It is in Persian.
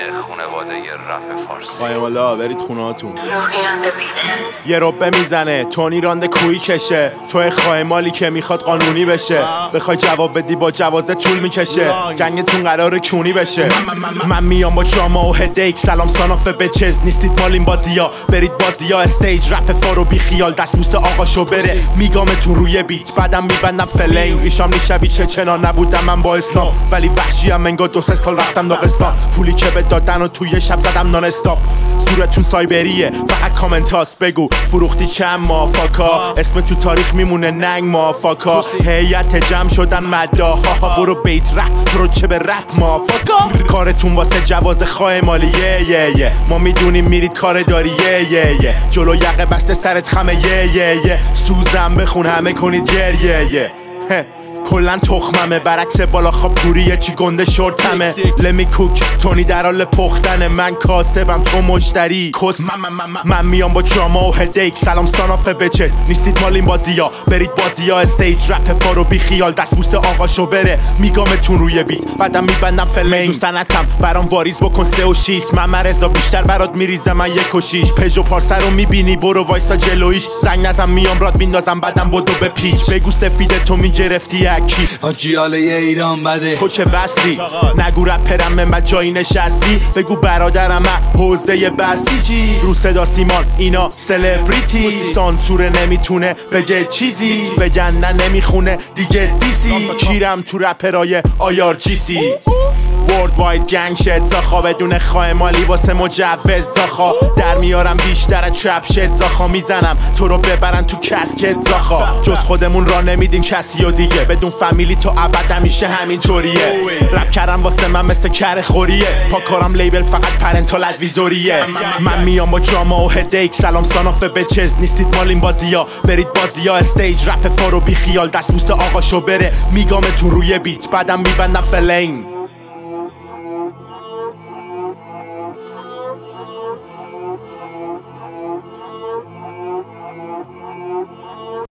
خانواده رپ فارسی. والا برید خونه هاتون. یه ربه میزنه تونی رانده کویی کشه، توی خایمالی که میخواد قانونی بشه، بخوای جواب بدی با جوازه طول میکشه، گنگتون قراره کونی بشه. من میام با جاما و هدیک، سلام ساناف بچز، نیستید مال این بازیا، برید بازیا استیج رپ فارو بی خیال، دستبوس آقاشو بره میگامتون روی بیت، بعدم میبندم فلین. ریشام نیشبی چچنا نبودم من با اسلام، ولی وحشی هم انگار 2-3 سال رفتم داغستان. پولی که به دادن و توی شب زدم نان استاپ، صورتون سایبریه فقط کامنتاست، بگو فروختی چند مافاکا، اسم تو تاریخ میمونه ننگ مافاکا. هیئت جمع شدن مداها، برو بیت رپ تو رو چه به رپ مافاکا. کارتون واسه جواز خواه مالی ما میدونیم میرید کار داری جلو یقه بسته سرت خمه سوزم بخون همه کنید گریه کلن تخممه، برعکس بالا خواب پوریه چی گنده شورتمه. لمی کوک تونی در حال پختنه، من کاسبم تو مشتری کس. من میام با جاما و هدیک، سلام ساناف بچز، نیستید مال این بازیا، برید بازیا استیج رپ فارو بی خیال، دستبوس آقاشو بره میگامتون روی بیت، بعدم میبندم فلمین. تو سنتم برام واریز بکن 3 و 6، من مرزا بیشتر برات میریزم من 1 و 6. پژو پارسر رو میبینی برو وایسا جلویش، زنگ نزن میام رات میندازم بعدم بدو به پیچ، بگو سفیده تو میگرفتی کی آجیاله ایران بده تو که وصلی، نگو رپرم من جایی نشستی، بگو برادرم حوزه بستی جی رو صدا سیمان اینا سلبریتی، سانسور نمیتونه بگه چیزی، بگن نه نمیخونه دیگه دیسی، کیرم تو رپرای آیار جیسی. ورد واید گنگ شد زاخا، بدون خواه مالی واسه مجوز زاخا، در میارم بیشتر از چپ شد زاخا، میزنم تو رو ببرن تو کسکت زاخا، جز خودمون را نمیدین کسی و دیگه، بدون فامیلی تو ابد همیشه همینطوریه. رپ کردم واسه من مثل کره خوریه، پا کارم لیبل فقط پرنتال ادویزوریه. من میام با جاما و هدیک، سلام ساناف بچز، نیستید مال این بازیا، برید بازیا استیج رپ فارو بی خیال، دستبوس آقاشو بره میگامتون روی بیت، بعدم میبندم فلین.